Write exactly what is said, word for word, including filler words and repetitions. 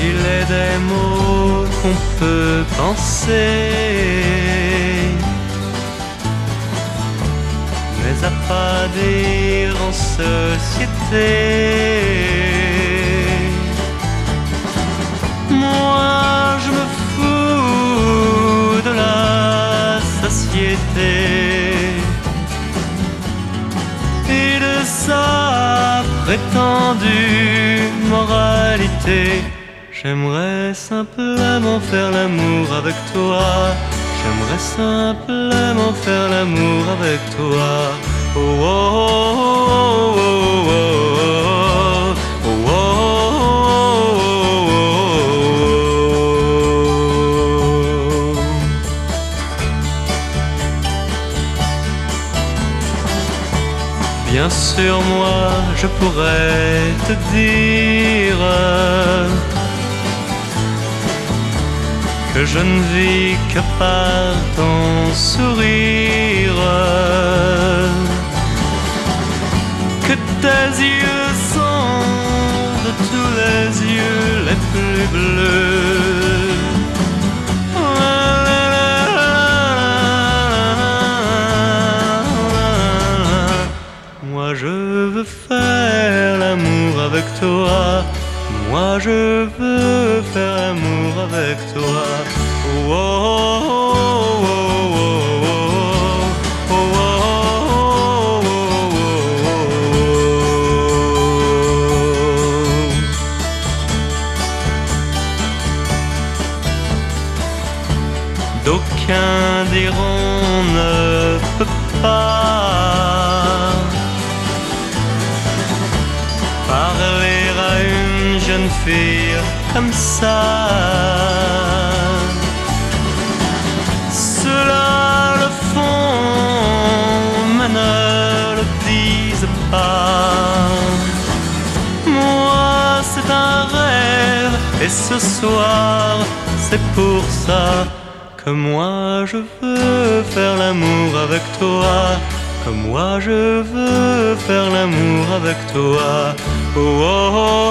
Il est des mots qu'on peut penser, mais à pas dire en société. Moi je me fous de la société et de sa prétendue moralité. J'aimerais simplement faire l'amour avec toi. J'aimerais simplement faire l'amour avec toi. Oh, oh, oh, oh, oh, oh, oh, oh. Bien sûr, moi, je pourrais te dire que je ne vis que par ton sourire, que tes yeux sont de tous les yeux les plus bleus. Moi je veux faire l'amour avec toi. Moi je veux faire l'amour avec toi. Oh, oh, oh, oh, oh, oh, oh, d'aucuns diront ne peut pas parler à une jeune fille comme ça. Ceux-là le font, mais ne le disent pas. Moi c'est un rêve, et ce soir c'est pour ça que moi je veux faire l'amour avec toi. Que moi je veux faire l'amour avec toi. Oh, oh, oh.